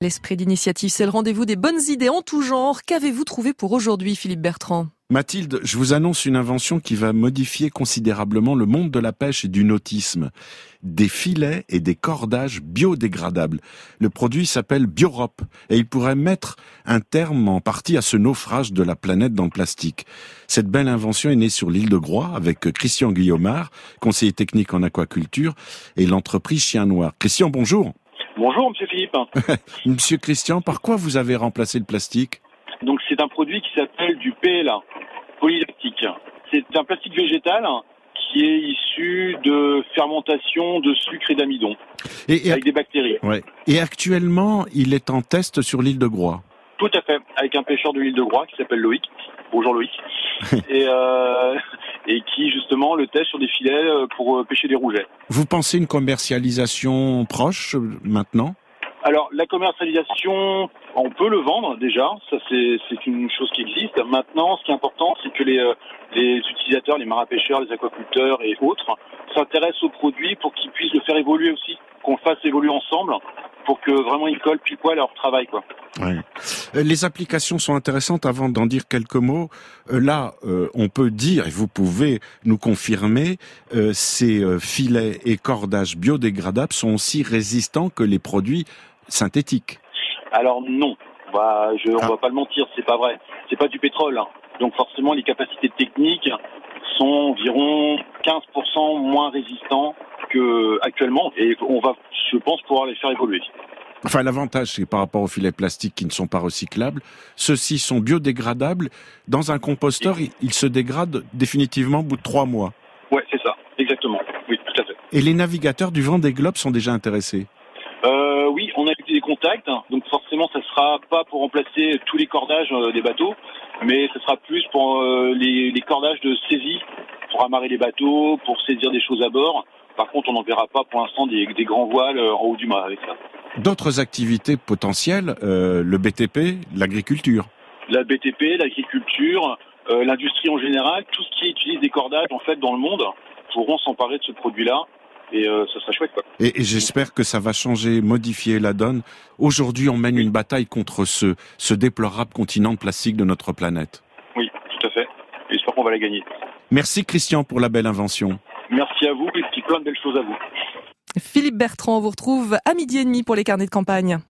L'esprit d'initiative, c'est le rendez-vous des bonnes idées en tout genre. Qu'avez-vous trouvé pour aujourd'hui, Philippe Bertrand ? Mathilde, je vous annonce une invention qui va modifier considérablement le monde de la pêche et du nautisme. Des filets et des cordages biodégradables. Le produit s'appelle Biorop et il pourrait mettre un terme en partie à ce naufrage de la planète dans le plastique. Cette belle invention est née sur l'île de Groix avec Christian Guillaumard, conseiller technique en aquaculture, et l'entreprise Chien Noir. Christian, bonjour. Bonjour, monsieur Philippe. Monsieur Christian, par quoi vous avez remplacé le plastique ? Donc, c'est un produit qui s'appelle du PLA, polylactique. C'est un plastique végétal qui est issu de fermentation de sucre et d'amidon, avec des bactéries. Ouais. Et actuellement, il est en test sur l'île de Groix. Tout à fait, avec un pêcheur de l'île de Groix qui s'appelle Loïc. Bonjour Loïc. et qui, justement, le teste sur des filets pour pêcher des rougets. Vous pensez une commercialisation proche maintenant ? Alors, la commercialisation, on peut le vendre déjà, ça c'est une chose qui existe. Maintenant, ce qui est important, c'est que les utilisateurs, les marins-pêcheurs, les aquaculteurs et autres s'intéressent au produit pour qu'ils puissent le faire évoluer aussi, qu'on le fasse évoluer ensemble pour que vraiment ils collent pile poil à leur travail, quoi. Ouais. Les applications sont intéressantes. Avant d'en dire quelques mots, là, on peut dire, et vous pouvez nous confirmer, ces filets et cordages biodégradables sont aussi résistants que les produits synthétiques. Alors non, on va pas le mentir, c'est pas vrai. C'est pas du pétrole, hein. Donc forcément les capacités techniques sont environ 15% moins résistants que actuellement, et on va, je pense, pouvoir les faire évoluer. Enfin, l'avantage, c'est par rapport aux filets plastiques qui ne sont pas recyclables, ceux-ci sont biodégradables. Dans un composteur, ils se dégradent définitivement au bout de 3 mois. Ouais, c'est ça, exactement. Oui, tout à fait. Et les navigateurs du Vendée Globe sont déjà intéressés ? Oui, on a eu des contacts, donc forcément ça sera pas pour remplacer tous les cordages des bateaux, mais ce sera plus pour les cordages de saisie, pour amarrer les bateaux, pour saisir des choses à bord. Par contre, on n'en verra pas pour l'instant des grands voiles en haut du mât avec ça. D'autres activités potentielles, le BTP, l'agriculture. La BTP, l'agriculture, l'industrie en général, tout ce qui utilise des cordages en fait dans le monde pourront s'emparer de ce produit-là. Et ça sera chouette, quoi. Et j'espère que ça va changer, modifier la donne. Aujourd'hui, on mène une bataille contre ce déplorable continent de plastique de notre planète. Oui, tout à fait. Et j'espère qu'on va la gagner. Merci Christian pour la belle invention. Merci à vous et plein de belles choses à vous. Philippe Bertrand, on vous retrouve à 12h30 pour les carnets de campagne.